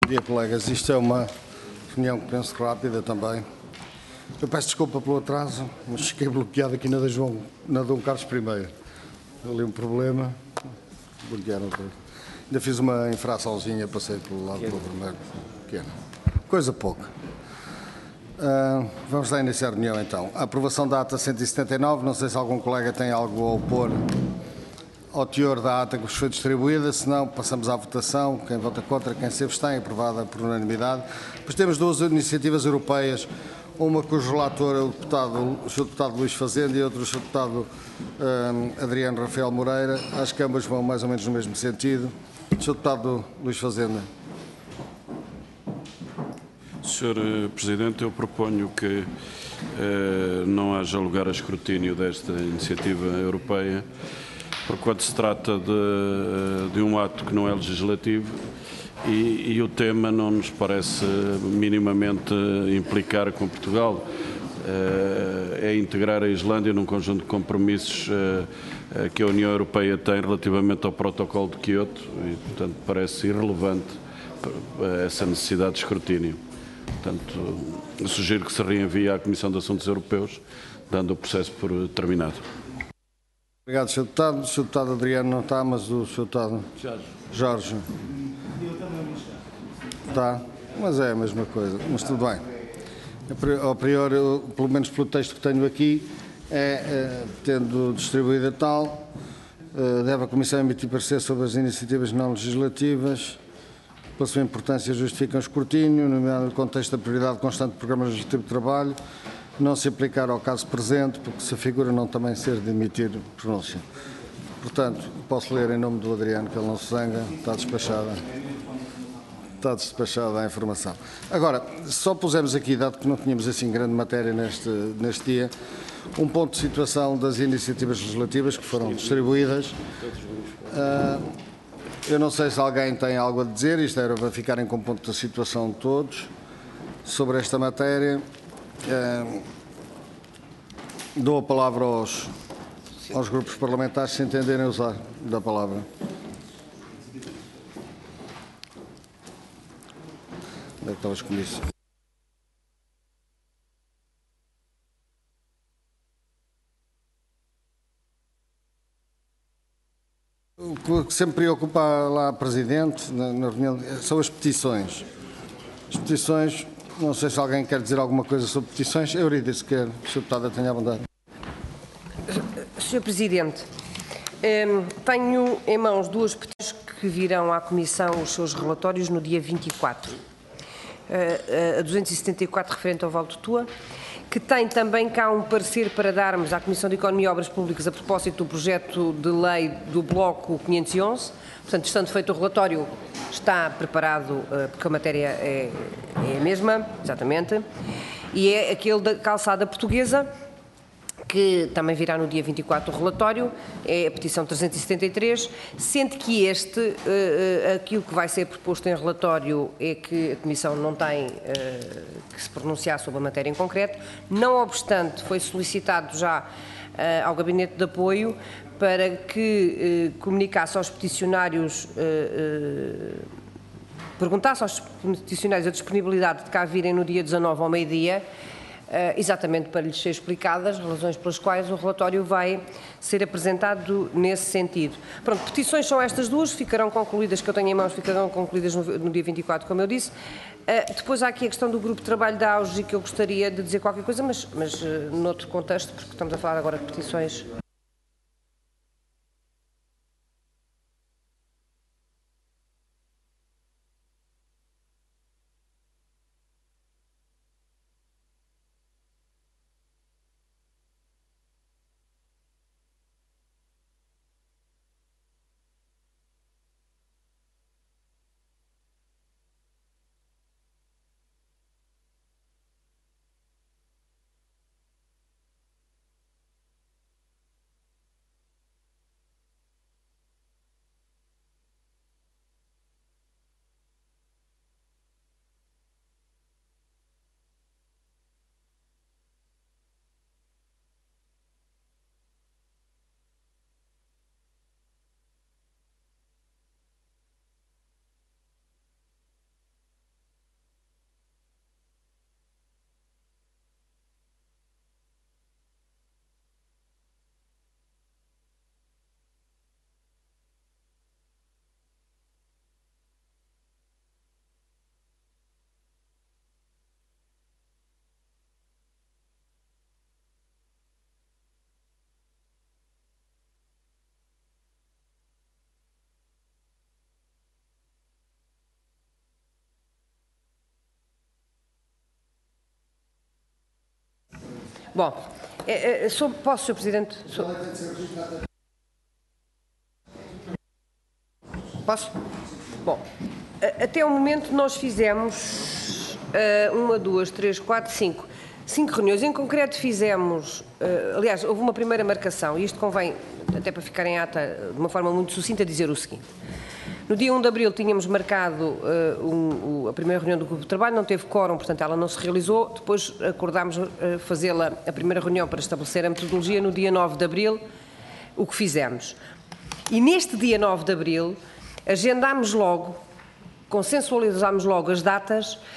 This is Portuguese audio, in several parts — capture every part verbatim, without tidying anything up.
dia, colegas. Isto é uma reunião que penso rápida também. Eu peço desculpa pelo atraso, mas fiquei bloqueado aqui na, João, na Dom Carlos primeiro. Ali um problema. Bloquearam tudo. Ainda fiz uma infraçãozinha, passei pelo lado do vermelho. Pequena. Coisa pouca. Uh, vamos lá iniciar a reunião então. A aprovação da ata cento e setenta e nove. Não sei se algum colega tem algo a opor ao teor da ata que vos foi distribuída. Se não, passamos à votação. Quem vota contra, quem se abstém, aprovada por unanimidade. Depois temos duas iniciativas europeias. Uma cujo relator é o, deputado, o senhor Deputado Luís Fazenda e outra o senhor Deputado um, Adriano Rafael Moreira. Acho que ambas vão mais ou menos no mesmo sentido. senhor Deputado Luís Fazenda. senhor Presidente, eu proponho que eh, não haja lugar a escrutínio desta iniciativa europeia, porquanto se trata de, de um ato que não é legislativo e, e o tema não nos parece minimamente implicar com Portugal. Eh, é integrar a Islândia num conjunto de compromissos eh, que a União Europeia tem relativamente ao protocolo de Quioto e, portanto, parece irrelevante essa necessidade de escrutínio. Portanto, eu sugiro que se reenvie à Comissão de Assuntos Europeus, dando o processo por terminado. Obrigado, senhor Deputado. O senhor Deputado Adriano não está, mas o senhor Deputado Jorge. Jorge. Está, mas é a mesma coisa, mas tudo bem. Ao priori, pelo menos pelo texto que tenho aqui, é, tendo distribuída tal, deve a Comissão emitir parecer sobre as iniciativas não legislativas, pela sua importância justificam o escrutínio, no contexto da prioridade constante do Programa Legislativo de Trabalho, não se aplicar ao caso presente, porque se figura não também ser de emitir pronúncia. Portanto, posso ler em nome do Adriano, que ele não se zanga, está despachada. Está despachada a informação. Agora, só pusemos aqui, dado que não tínhamos assim grande matéria neste, neste dia, um ponto de situação das iniciativas legislativas que foram distribuídas. Uh, eu não sei se alguém tem algo a dizer, isto era para ficarem com ponto de situação de todos, sobre esta matéria. Uh, dou a palavra aos, aos grupos parlamentares, se entenderem usar da palavra. Onde é que estão as comissões? O que sempre preocupa lá a Presidente na, na reunião são as petições. As petições, não sei se alguém quer dizer alguma coisa sobre petições. Eurídice, quer, o senhor Deputado tenha a vontade. senhor Presidente, tenho em mãos duas petições que virão à Comissão os seus relatórios no dia vinte e quatro. A duzentos e setenta e quatro referente ao Vale do Tua, que tem também cá um parecer para darmos à Comissão de Economia e Obras Públicas a propósito do projeto de lei do Bloco quinhentos e onze. Portanto, estando feito o relatório, está preparado, porque a matéria é, é a mesma, exatamente, e é aquele da calçada portuguesa, que também virá no dia vinte e quatro o relatório, é a petição trezentos e setenta e três, sendo que este, uh, aquilo que vai ser proposto em relatório é que a Comissão não tem uh, que se pronunciar sobre a matéria em concreto, não obstante foi solicitado já uh, ao Gabinete de Apoio para que uh, comunicasse aos peticionários, uh, uh, perguntasse aos peticionários a disponibilidade de cá virem no dia dezanove ao meio-dia, Uh, exatamente para lhes ser explicadas as razões pelas quais o relatório vai ser apresentado nesse sentido. Pronto, petições são estas duas, ficarão concluídas, que eu tenho em mãos, ficarão concluídas no, no dia vinte e quatro, como eu disse. Uh, depois há aqui a questão do grupo de trabalho da AUGE, que eu gostaria de dizer qualquer coisa, mas, mas uh, noutro contexto, porque estamos a falar agora de petições. Bom, é, é, sou, posso, senhor Presidente? Sou... Posso? Bom, até o momento nós fizemos uh, uma, duas, três, quatro, cinco. Cinco reuniões. Em concreto fizemos, uh, aliás, houve uma primeira marcação, e isto convém, até para ficar em ata, de uma forma muito sucinta, dizer o seguinte. No dia um de abril tínhamos marcado uh, um, um, a primeira reunião do grupo de trabalho, não teve quórum, portanto ela não se realizou. Depois acordámos uh, fazê-la, a primeira reunião para estabelecer a metodologia, no dia nove de abril, o que fizemos. E neste dia nove de abril, agendámos logo, consensualizámos logo as datas uh,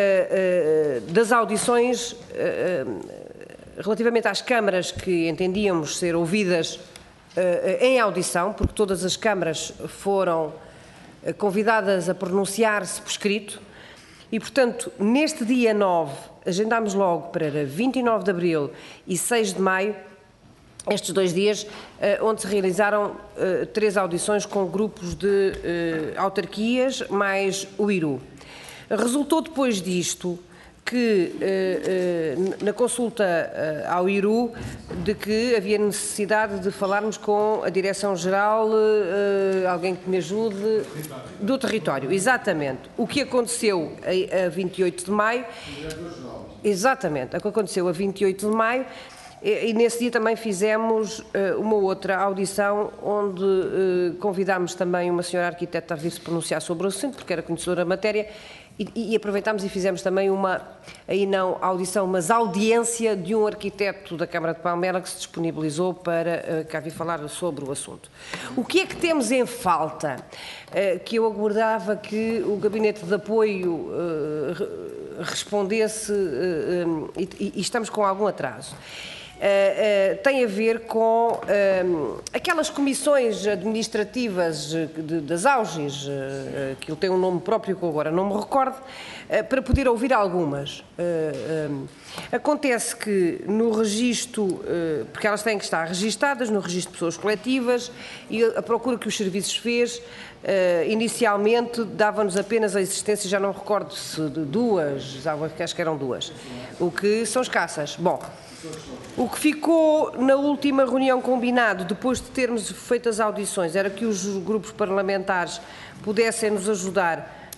uh, das audições uh, uh, relativamente às câmaras que entendíamos ser ouvidas uh, em audição, porque todas as câmaras foram convidadas a pronunciar-se por escrito e, portanto, neste dia nove, agendámos logo para vinte e nove de abril e seis de maio, estes dois dias, onde se realizaram três audições com grupos de autarquias, mais o I R U. Resultou depois disto que, na consulta ao I R U, de que havia necessidade de falarmos com a Direção-Geral, alguém que me ajude, do território. Exatamente. O que aconteceu a vinte e oito de maio, exatamente, o que aconteceu a vinte e oito de maio, e nesse dia também fizemos uma outra audição, onde convidámos também uma senhora arquiteta a vir se pronunciar sobre o assunto, porque era conhecedora da matéria, e, e aproveitámos e fizemos também uma, aí não audição, mas audiência de um arquiteto da Câmara de Palmela que se disponibilizou para uh, cá vir falar sobre o assunto. O que é que temos em falta? Uh, que eu aguardava que o Gabinete de Apoio uh, respondesse, uh, um, e, e estamos com algum atraso. Uh, uh, tem a ver com uh, aquelas comissões administrativas de, das AUGES, uh, uh, que tem um nome próprio que agora não me recordo, uh, para poder ouvir algumas. Uh, um, acontece que no registro, uh, porque elas têm que estar registadas no registro de pessoas coletivas, e a procura que os serviços fez, uh, inicialmente dava-nos apenas a existência, já não me recordo se de duas, acho que eram duas, o que são escassas. Bom, o que ficou na última reunião combinado, depois de termos feito as audições, era que os grupos parlamentares pudessem nos ajudar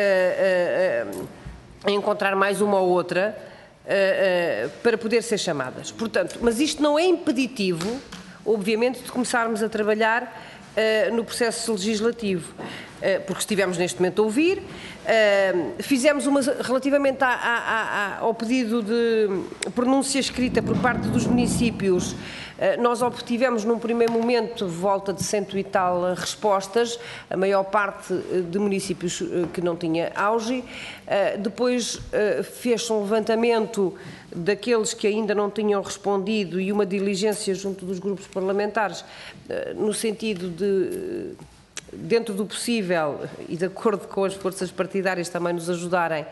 a, a, a encontrar mais uma ou outra a, a, para poder ser chamadas. Portanto, mas isto não é impeditivo, obviamente, de começarmos a trabalhar uh, no processo legislativo, uh, porque estivemos neste momento a ouvir. Uh, fizemos uma, relativamente a, a, a, ao pedido de pronúncia escrita por parte dos municípios, uh, nós obtivemos num primeiro momento volta de cento e tal respostas, a maior parte de municípios uh, que não tinha auge. Uh, depois uh, fez-se um levantamento daqueles que ainda não tinham respondido e uma diligência junto dos grupos parlamentares, uh, no sentido de, dentro do possível e de acordo com as forças partidárias também nos ajudarem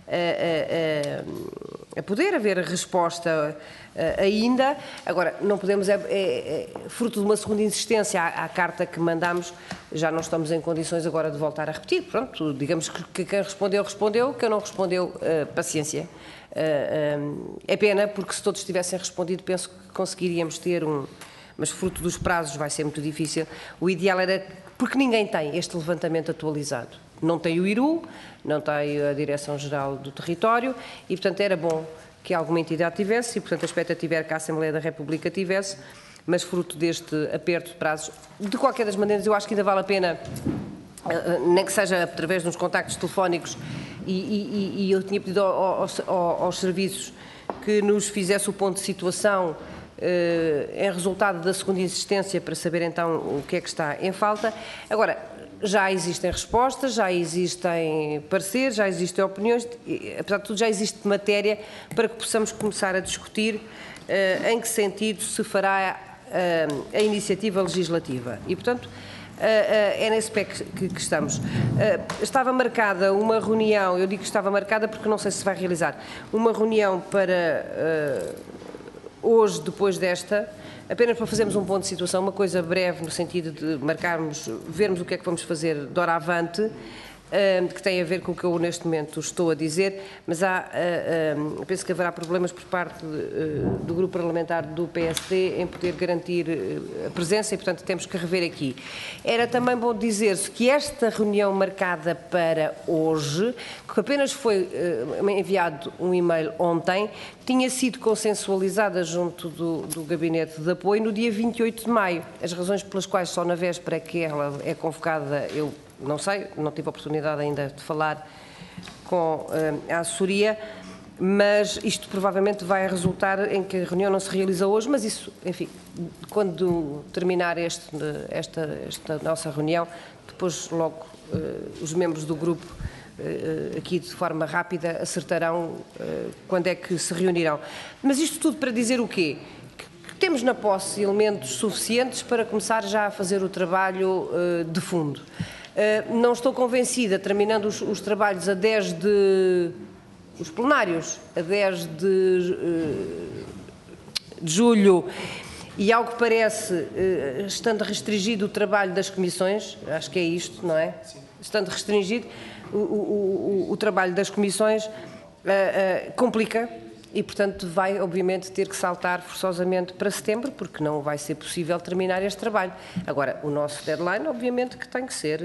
a, a, a poder haver resposta ainda. Agora, não podemos, é, é, é fruto de uma segunda insistência à, à carta que mandamos, já não estamos em condições agora de voltar a repetir. Pronto, digamos que, que quem respondeu, respondeu, quem não respondeu, uh, paciência. Uh, um, é pena, porque se todos tivessem respondido, penso que conseguiríamos ter um, mas fruto dos prazos vai ser muito difícil. O ideal era, porque ninguém tem este levantamento atualizado. Não tem o I R U, não tem a Direção-Geral do Território e, portanto, era bom que alguma entidade tivesse e, portanto, a expectativa era que a Assembleia da República tivesse, mas fruto deste aperto de prazos. De qualquer das maneiras, eu acho que ainda vale a pena, nem que seja através de uns contactos telefónicos, e, e, e eu tinha pedido aos, aos, aos serviços que nos fizesse o ponto de situação eh, em resultado da segunda insistência para saber então o que é que está em falta. Agora, já existem respostas, já existem pareceres, já existem opiniões, e, apesar de tudo já existe matéria para que possamos começar a discutir eh, em que sentido se fará eh, a iniciativa legislativa. E, portanto, Uh, uh, é nesse pé que, que, que estamos. Uh, estava marcada uma reunião, eu digo que estava marcada porque não sei se vai realizar, uma reunião para uh, hoje, depois desta, apenas para fazermos um ponto de situação, uma coisa breve no sentido de marcarmos, vermos o que é que vamos fazer de hora avante, uh, que tem a ver com o que eu neste momento estou a dizer, mas há, penso que haverá problemas por parte do grupo parlamentar do P S D em poder garantir a presença e, portanto, temos que rever aqui. Era também bom dizer-se que esta reunião marcada para hoje, que apenas foi enviado um e-mail ontem, tinha sido consensualizada junto do, do Gabinete de Apoio no dia vinte e oito de maio. As razões pelas quais só na véspera é que ela é convocada, eu não sei, não tive a oportunidade ainda de falar com uh, a assessoria, mas isto provavelmente vai resultar em que a reunião não se realiza hoje, mas isso, enfim, quando terminar este, esta, esta nossa reunião, depois logo uh, os membros do grupo uh, aqui de forma rápida acertarão uh, quando é que se reunirão. Mas isto tudo para dizer o quê? Que temos na posse elementos suficientes para começar já a fazer o trabalho uh, de fundo. Uh, não estou convencida, terminando os, os trabalhos a dez de... os plenários, a dez de, uh, de julho, e ao que parece, uh, estando restringido o trabalho das comissões, acho que é isto, não é? Sim. Estando restringido o, o, o, o trabalho das comissões, uh, uh, complica. E, portanto, vai, obviamente, ter que saltar forçosamente para setembro, porque não vai ser possível terminar este trabalho. Agora, o nosso deadline, obviamente, que tem que ser,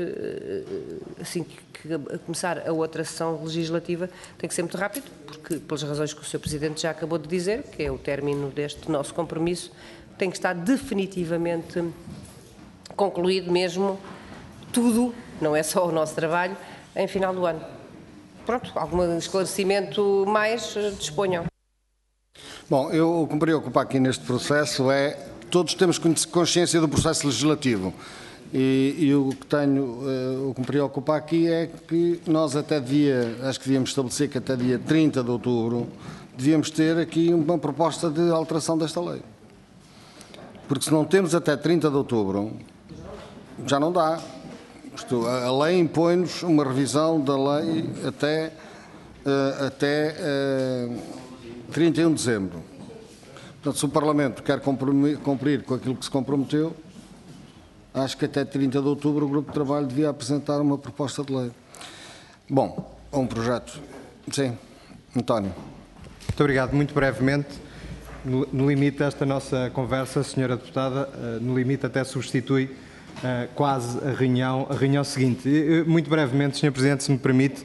assim que começar a outra sessão legislativa, tem que ser muito rápido, porque, pelas razões que o senhor Presidente já acabou de dizer, que é o término deste nosso compromisso, tem que estar definitivamente concluído mesmo tudo, não é só o nosso trabalho, em final do ano. Pronto, algum esclarecimento mais, disponham. Bom, eu, o que me preocupa aqui neste processo é, todos temos consciência do processo legislativo e, e o que tenho, uh, o que me preocupa aqui é que nós até dia, acho que devíamos estabelecer que até dia trinta de outubro devíamos ter aqui uma proposta de alteração desta lei. Porque se não temos até trinta de outubro, já não dá. Isto, a lei impõe-nos uma revisão da lei até, uh, até uh, trinta e um de dezembro. Portanto, se o Parlamento quer cumprir, cumprir com aquilo que se comprometeu, acho que até trinta de outubro o Grupo de Trabalho devia apresentar uma proposta de lei. Bom, um projeto. Sim, António. Muito obrigado. Muito brevemente, no, no limite desta nossa conversa, senhora Deputada, uh, no limite até substitui uh, quase a reunião, a reunião seguinte. E, muito brevemente, senhor Presidente, se me permite,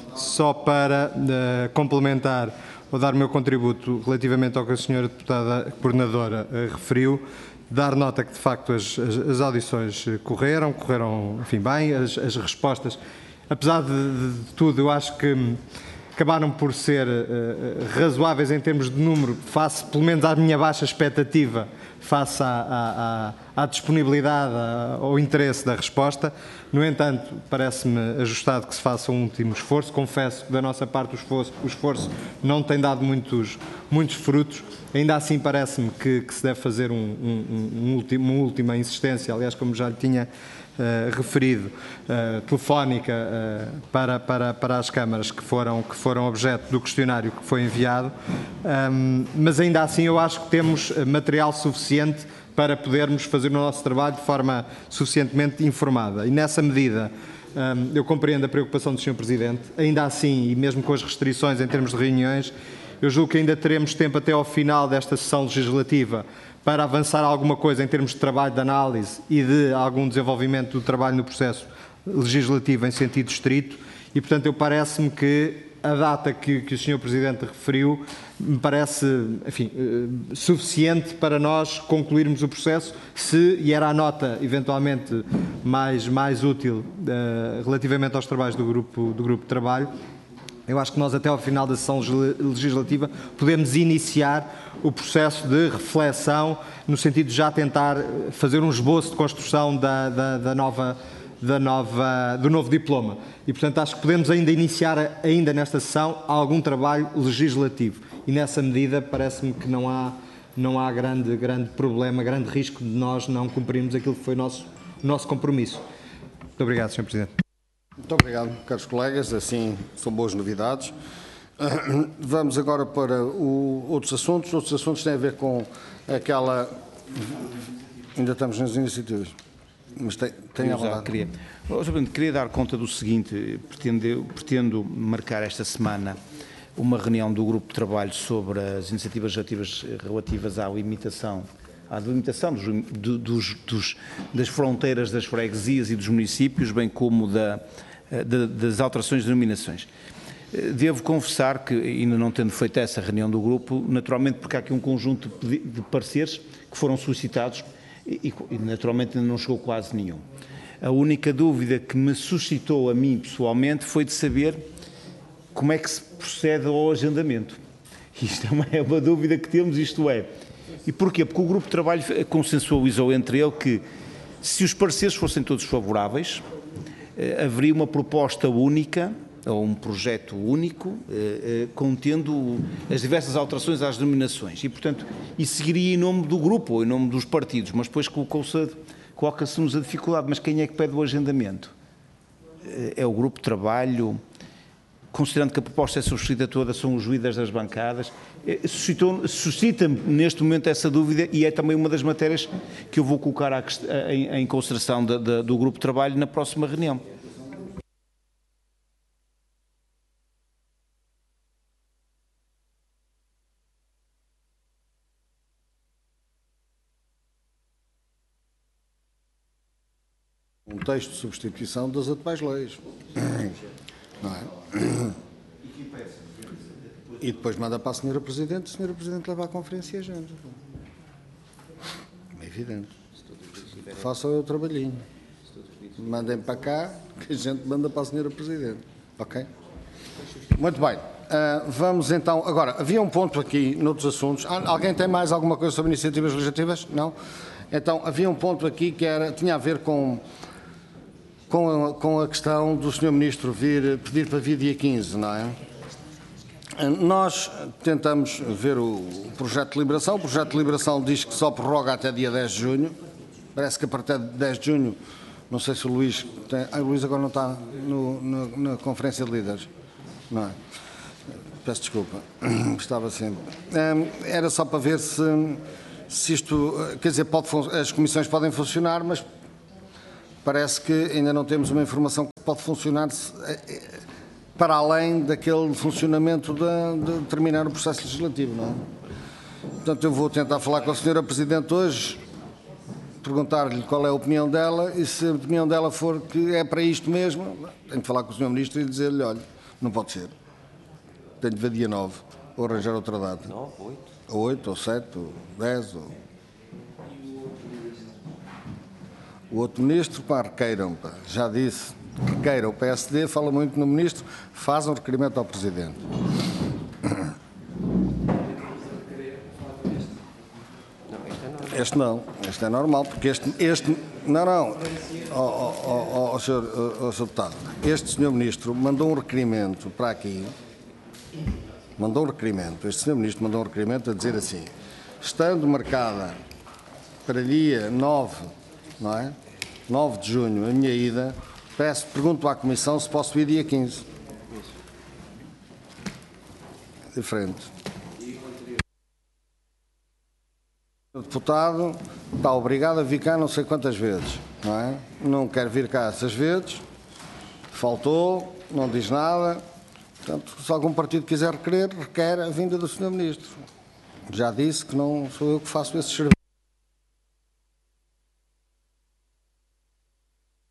só para uh, complementar ou dar o meu contributo relativamente ao que a senhora Deputada Coordenadora uh, referiu, dar nota que, de facto, as, as, as audições correram, correram, enfim, bem, as, as respostas, apesar de, de, de tudo, eu acho que acabaram por ser uh, razoáveis em termos de número, face, pelo menos à minha baixa expectativa, face à, à, à disponibilidade, ao interesse da resposta. No entanto, parece-me ajustado que se faça um último esforço. Confesso que da nossa parte o esforço, o esforço não tem dado muitos, muitos frutos. Ainda assim parece-me que, que se deve fazer um, um, um último, uma última insistência, aliás, como já lhe tinha uh, referido, uh, telefónica uh, para, para, para as câmaras que foram, que foram objeto do questionário que foi enviado, um, mas ainda assim eu acho que temos material suficiente para podermos fazer o nosso trabalho de forma suficientemente informada. E nessa medida, um, eu compreendo a preocupação do senhor Presidente, ainda assim, e mesmo com as restrições em termos de reuniões, eu julgo que ainda teremos tempo até ao final desta sessão legislativa para avançar alguma coisa em termos de trabalho de análise e de algum desenvolvimento do trabalho no processo legislativo em sentido estrito e, portanto, eu parece-me que a data que, que o senhor Presidente referiu me parece, enfim, suficiente para nós concluirmos o processo, se, e era a nota eventualmente mais, mais útil uh, relativamente aos trabalhos do grupo, do grupo de trabalho. Eu acho que nós até ao final da sessão legislativa podemos iniciar o processo de reflexão no sentido de já tentar fazer um esboço de construção da, da, da nova, da nova, do novo diploma. E, portanto, acho que podemos ainda iniciar, ainda nesta sessão, algum trabalho legislativo. E, nessa medida, parece-me que não há, não há grande, grande problema, grande risco de nós não cumprirmos aquilo que foi o nosso, o nosso compromisso. Muito obrigado, senhor Presidente. Muito obrigado, caros colegas. Assim, são boas novidades. Vamos agora para o, outros assuntos. Outros assuntos têm a ver com aquela... Ainda estamos nas iniciativas. Mas tem, tem a vontade. Queria, oh, senhor Presidente, queria dar conta do seguinte, pretendo, pretendo marcar esta semana uma reunião do grupo de trabalho sobre as iniciativas legislativas relativas à limitação, à delimitação dos, dos, dos, das fronteiras das freguesias e dos municípios, bem como da, da, das alterações de denominações. Devo confessar que, ainda não tendo feito essa reunião do grupo, naturalmente porque há aqui um conjunto de, de pareceres que foram solicitados e, e naturalmente ainda não chegou quase nenhum. A única dúvida que me suscitou a mim pessoalmente foi de saber como é que se procede ao agendamento. Isto é uma, é uma dúvida que temos, isto é. E porquê? Porque o grupo de trabalho consensualizou entre ele que, se os pareceres fossem todos favoráveis, eh, haveria uma proposta única, ou um projeto único, eh, eh, contendo as diversas alterações às denominações. E, portanto, isso seguiria em nome do grupo, ou em nome dos partidos, mas depois colocou-se, coloca-se-nos a dificuldade. Mas quem é que pede o agendamento? Eh, é o grupo de trabalho, considerando que a proposta é subscrita toda, são os líderes das bancadas. Eh, suscita-me neste momento essa dúvida e é também uma das matérias que eu vou colocar à, em, em consideração da, da, do grupo de trabalho na próxima reunião. Um texto de substituição das atuais leis. Não é? E depois manda para a senhora Presidente, a senhora Presidente leva à conferência e agenda. É evidente. Façam o trabalhinho. Mandem para cá, que a gente manda para a senhora Presidente. Ok? Muito bem. Uh, vamos então... Agora, havia um ponto aqui, noutros assuntos. Alguém tem mais alguma coisa sobre iniciativas legislativas? Não? Então, havia um ponto aqui que era, tinha a ver com... Com a, com a questão do senhor Ministro vir, pedir para vir dia quinze, não é? Nós tentamos ver o projeto de liberação. O projeto de liberação diz que só prorroga até dia dez de junho. Parece que a partir de dez de junho, não sei se o Luís tem... Ah, o Luís agora não está no, no, na conferência de líderes, não é? Peço desculpa, estava sempre. Era só para ver se, se isto... Quer dizer, pode, as comissões podem funcionar, mas... Parece que ainda não temos uma informação que pode funcionar para além daquele funcionamento de, de terminar o processo legislativo, não é? Portanto, eu vou tentar falar com a senhora Presidente hoje, perguntar-lhe qual é a opinião dela e se a opinião dela for que é para isto mesmo, tenho que falar com o senhor Ministro e dizer-lhe, olha, não pode ser. Tenho de ver dia nove, ou arranjar outra data. nove, oito. Ou oito, ou sete, ou dez, ou... O outro ministro, pá, requeiram, pá, já disse, requeira. O P S D fala muito no ministro, faz um requerimento ao Presidente. Este não, este é normal, porque este, este não, não, ó, ó, ó, senhor, ó, senhor Deputado, este senhor Ministro mandou um requerimento para aqui, mandou um requerimento, este senhor Ministro mandou um requerimento a dizer assim, estando marcada para dia nove, não é? nove de junho, a minha ida, peço, pergunto à Comissão se posso ir dia quinze. Diferente. O deputado está obrigado a vir cá não sei quantas vezes, não é? Não quer vir cá essas vezes, faltou, não diz nada. Portanto, se algum partido quiser requerer, requer a vinda do senhor Ministro. Já disse que não sou eu que faço esses serviços.